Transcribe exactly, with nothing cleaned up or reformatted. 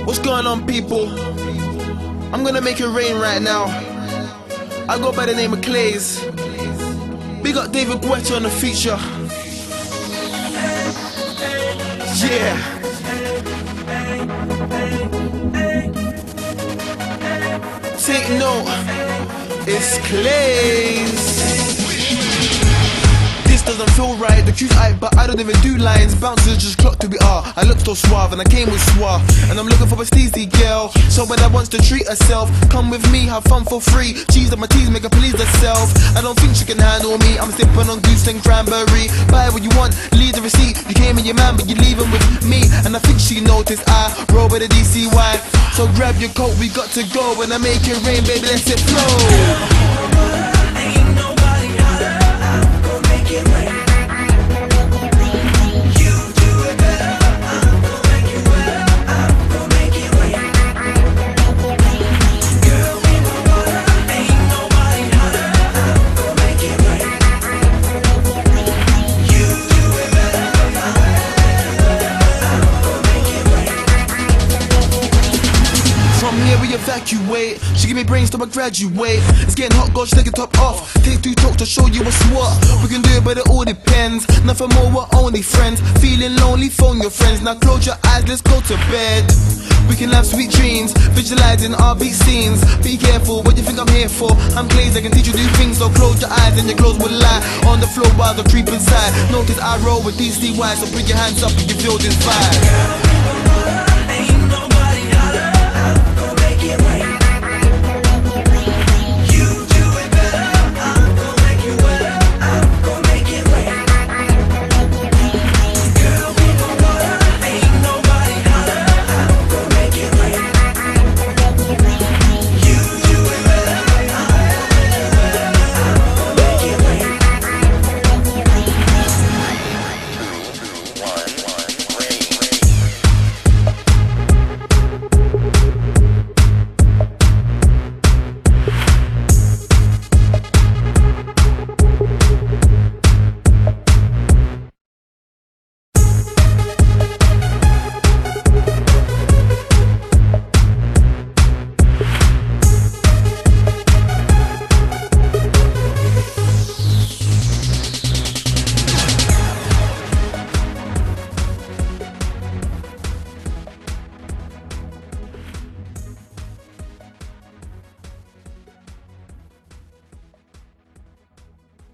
What's going on, people? I'm gonna make it rain right now. I go by the name of Clays. Big up David Guetta on the feature. Yeah. Take note, it's Clays. This doesn't feel right, the truth I, but I don't even do lines. Bouncers just clocked to be are. I look so suave and I came with suave. And I'm looking for a steezy girl, so when I wants to treat herself, come with me, have fun for free. Cheese on my teeth, make her please herself. I don't think she can handle me, I'm sipping on goose and cranberry. Buy what you want, leave the receipt. You came in your man, but you're leaving with me. And I think she noticed I roll with a D C Y. So grab your coat, we got to go. When I make it rain, baby, let it flow. From here we evacuate. She give me brains till I graduate. It's getting hot, girl, she take it top off. Take two talks to show you what's what. We can do it, but it all depends. Nothing more, we're only friends. Feeling lonely, phone your friends. Now close your eyes, let's go to bed. We can have sweet dreams, visualizing our beat scenes. Be careful, what you think I'm here for? I'm Clays, I can teach you do things. So close your eyes and your clothes will lie. On the floor while the creep inside. Notice I roll with D C Y, so put your hands up if you feel this vibe.